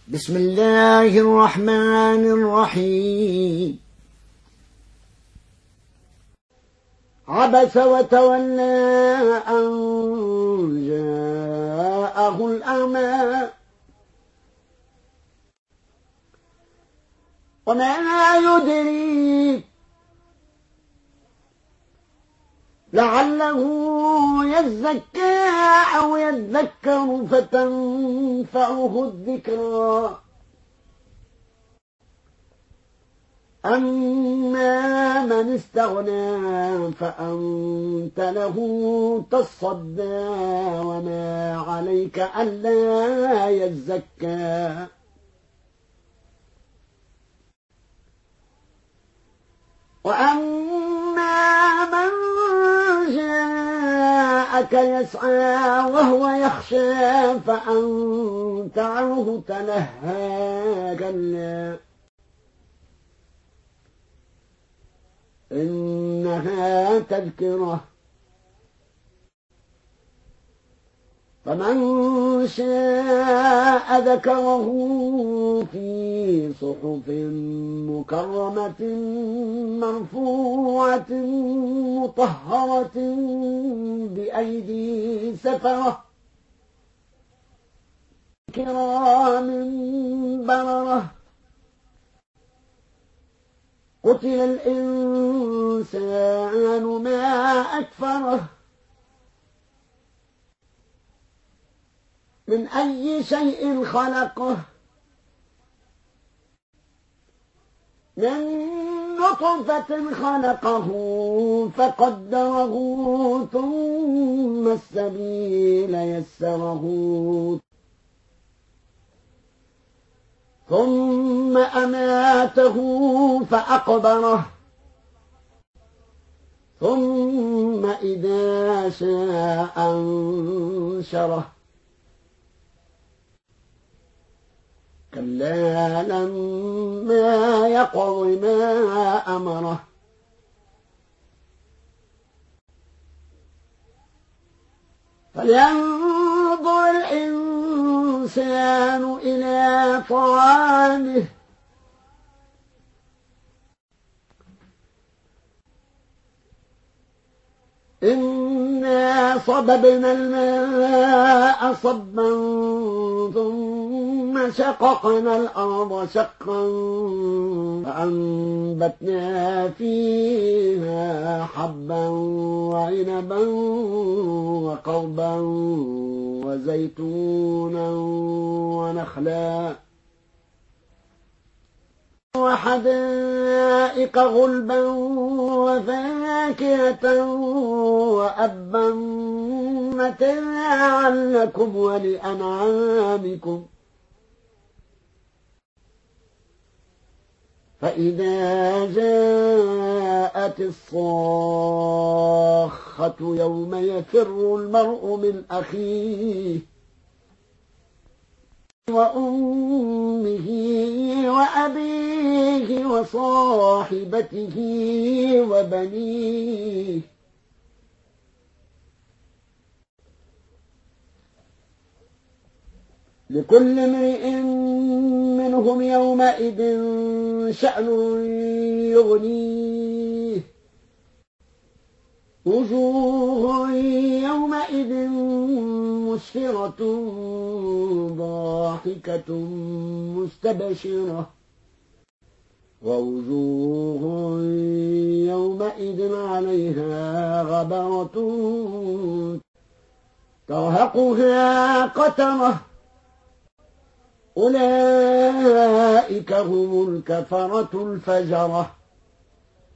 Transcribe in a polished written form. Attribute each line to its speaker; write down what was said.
Speaker 1: بسم الله الرحمن الرحيم. عبس وتولى أن جاءه الأعمى وما يدريك لعله يزكى أو يذكر فتنفعه الذكرى. أما من استغنى فأنت له تصدى وما عليك ألا يزكى. وأما من جاءك يسعى وهو يخشى فأنت عنه تلهى. كلا إنها تذكرة فمن شاء ذكره في صحف مكرمة مرفوعة مطهرة بأيدي سفرة كرام بررة. قتل الإنسان ما أكفره من أي شيء خلقه من نطفة خلقه فقدره ثم السبيل يسره ثم أماته فأقبره ثم إذا شاء أنشره. كلا لما يقض ما أمره فلينظر الإنسان إلى طعامه إنا صببنا الماء صبا ثم شققنا الأرض شقا فأنبتنا فيها حبا وعنبا وقضبا وزيتونا ونخلا وحدائق غلبا وفاكهة وأبا متاعا لكم ولأنعامكم. فإذا جاءت الصاخة يوم يفر المرء من أخيه وأمه وأبيه وصاحبته وبنيه لكل امرئ منهم يومئذ شأن يغنيه. وجوه يومئذ مسفرة ضاحكة مستبشرة ووجوه يومئذ عليها غبرة ترهقها قترة أولئك هم الكفرة الفجرة.